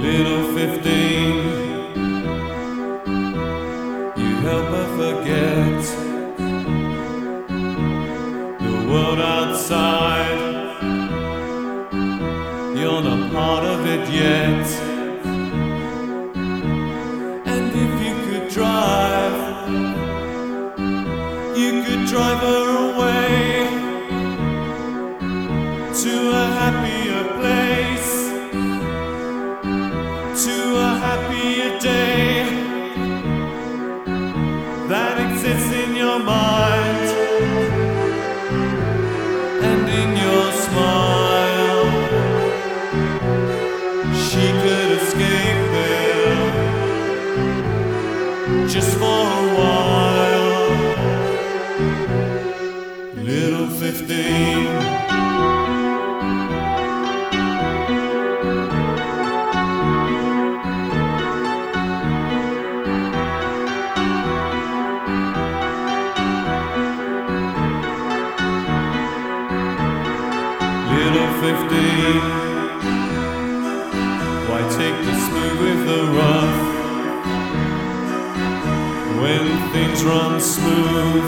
Little 15, you help her forget the world outside. You're not part of it yet. And if you could drive, you could drive her away to a happier place, to a happier day that exists in your mind and in your smile. She could escape there just for a while. Little 15, Little 15, why take the smooth with the rough when things run smooth?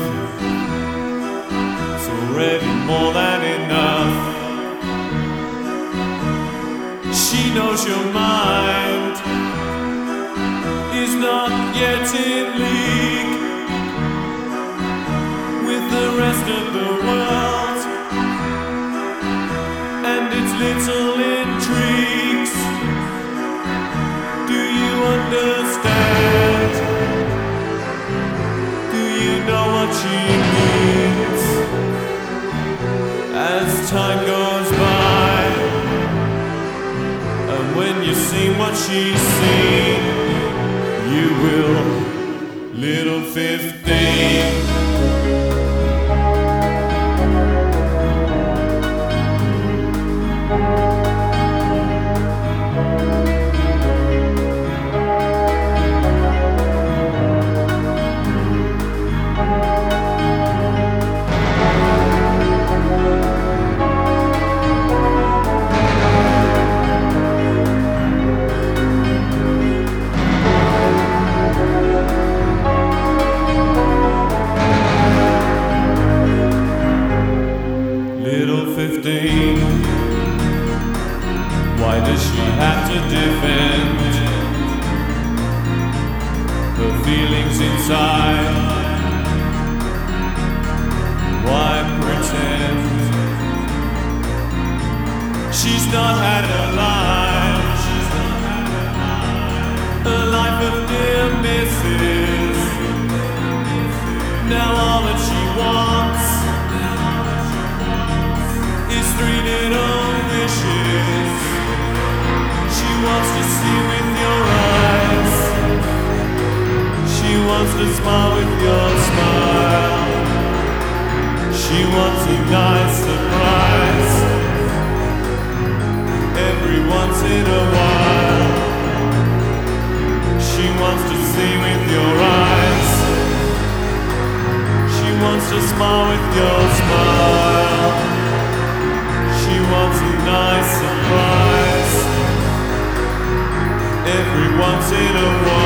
It's already more than enough. She knows your mind is not yet in league with the rest of the world and its little intrigues. Do you understand? Do you know what she means? As time goes by, and when you see what she's seen, you will. Little 15, Little 15, why does she have to defend her feelings inside? Why pretend she's not had a life, a life of near misses? Now all that she wants is 3 little wishes. She wants to see with your eyes, she wants to smile with your smile, she wants a nice surprise every once in a while. She wants to see with your eyes, she wants to smile with your smile, she wants a nice surprise every once in a while.